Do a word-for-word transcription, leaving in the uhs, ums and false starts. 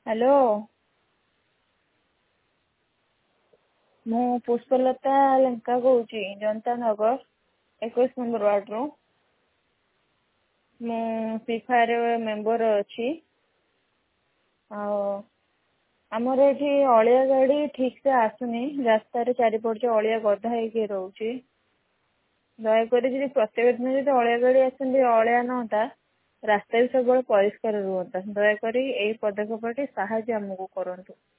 Hello. ମୁଁ ପୁଷ୍ପଲତା ଲେଙ୍କା କହୁଛି ଜନତା ନଗର ଏକୋଇଶ ନମ୍ବର ୱାର୍ଡ଼ରୁ। ମୁଁ ଫିଫାର ମେମ୍ବର ଅଛି। ଆଉ ଆମର ଏଠି ଅଳିଆ ଗାଡ଼ି ଠିକ୍ସେ ଆସୁନି, ରାସ୍ତାରେ ଚାରିପଟେ ଅଳିଆ ଗଦା ହେଇକି ରହୁଛି। ଦୟାକରି ଯଦି ପ୍ରତ୍ୟେକ ଦିନ ଯଦି ଅଳିଆ ଗାଡ଼ି ଆସନ୍ତି ଅଳିଆ ନଅନ୍ତା, ରାସ୍ତା ବି ସବୁବେଳେ ପରିଷ୍କାର ରୁହନ୍ତା। ଦୟାକରି ଏଇ ପଦକ୍ଷେପଟି ସାହାଯ୍ୟ ଆମକୁ କରନ୍ତୁ।